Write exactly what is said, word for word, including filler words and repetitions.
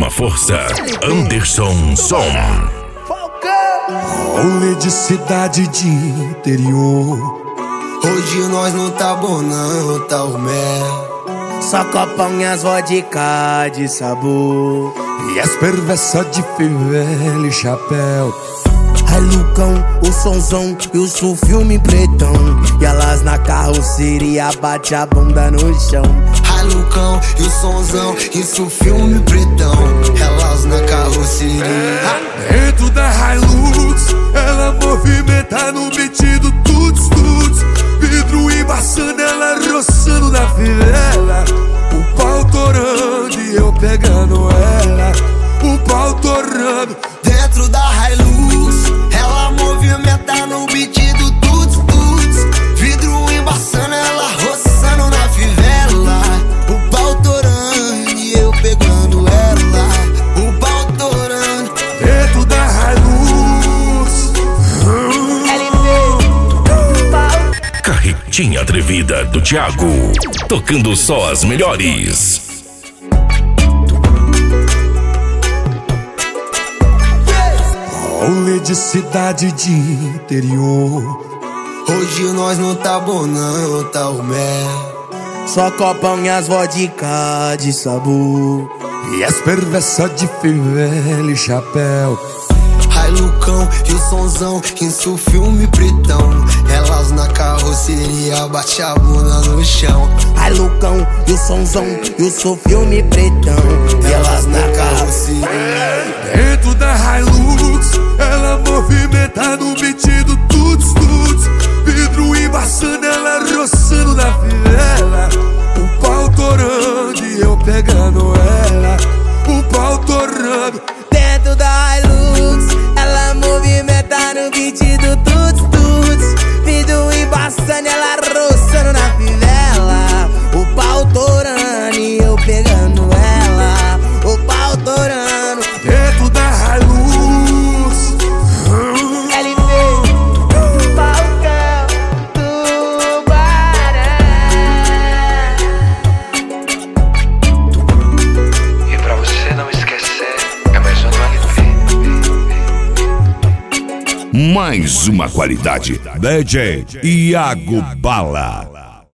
uma força. Anderson Som. Rolê de cidade de interior. Hoje nós não tá bom não, tá o mel. Só copão e as vodka de sabor. E as perversas de fivela e chapéu. Ai Lucão, o sonzão e o sul filme pretão. E elas na carroceria bate a bunda no chão. Ai Lucão e o sonzão, isso filme pretão. Elas na carroceria. Dentro da Hilux, ela movimenta no beat do tuts tuts. Vidro embaçando, ela roçando na fivela. O pau torando e eu pegando ela. O pau torando. Dentro da Hilux, ela movimenta no beat do tuts tuts. Vidro embaçando, ela roçando na fivela. O pau torando e eu pegando ela. O pau torando. Dentro da Hilux. Carretinha atrevida do Thiago, tocando só as melhores. Rolê de cidade de interior. Hoje nós não tá bom não, tá o mel. Só copão e as vodka de sabor. E as perversas de fivela e chapéu. Ai Lucão e o sonzão, isso filme pretão. Elas na carroceria bate a bunda no chão. Ai Lucão e o sonzão e o sul filme pretão. E elas na carroceria. Dentro da Hilux, ela movimenta no beat do tuts tuts. Vidro embaçando, ela roçando na fivela. O pau torando e eu pegando ela. O pau torando. Dentro da Hilux, ela movimenta no beat do tuts tuts. Vidro embaçando, ela roçando na fivela. O pau torando e eu pegando ela. O pau torando. Dentro da Hilux. L V Falcão Tubarão. E pra você não esquecer, é mais um do L P. Mais uma qualidade. D J Iago Bala.